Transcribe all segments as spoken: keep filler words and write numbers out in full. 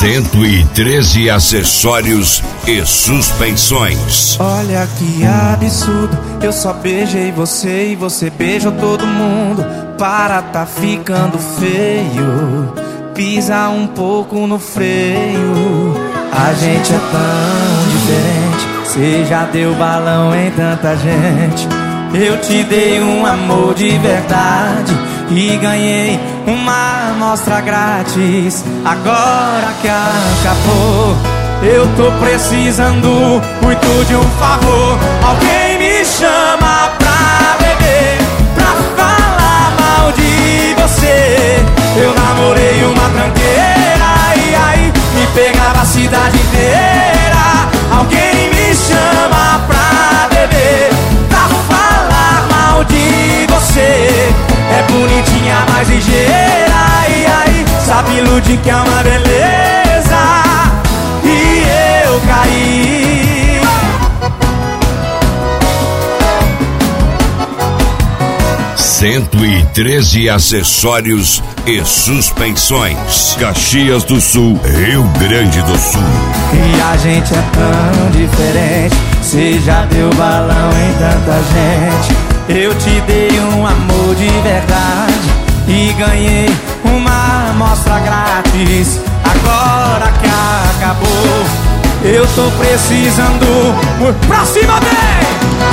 cento e treze acessórios e suspensões. Olha que absurdo, eu só beijei você e você beijou todo mundo. Para, tá ficando feio, pisa um pouco no freio. A gente é tão diferente, cê já deu balão em tanta gente. Eu te dei um amor de verdade e ganhei uma amostra grátis. Agora que acabou, eu tô precisando muito de um favor. Alguém me chama pra beber, pra falar mal de você. Eu namorei uma tranqueira e aí me pegava a cidade inteira. Alguém me chama pra beber, pra falar mal de você. É bonitinha, mais ligeira, e aí sabe iludir que é uma beleza. E eu caí. cento e treze acessórios e suspensões. Caxias do Sul, Rio Grande do Sul. E a gente é tão diferente, cê já deu balão em tanta gente. Eu te dei um amor de verdade e ganhei uma amostra grátis. Agora que acabou, eu tô precisando. Pra cima, vem!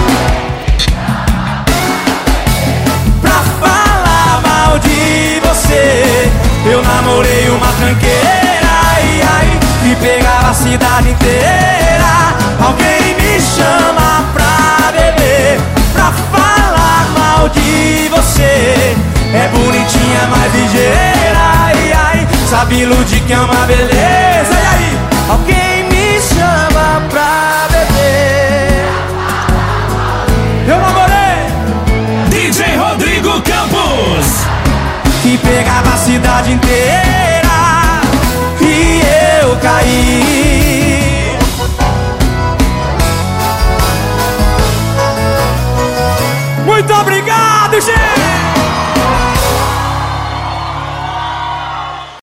Pra falar mal de você. Eu namorei uma tranqueira e aí me pegava a cidade inteira. Alguém me chama pra beber, pra falar mal de você. É bonitinha, mais ligeira, e aí sabe iludir que é uma beleza. E aí, alguém me chama pra beber. Eu namorei D J Rodrigo Campos, que pegava a cidade inteira e eu caí.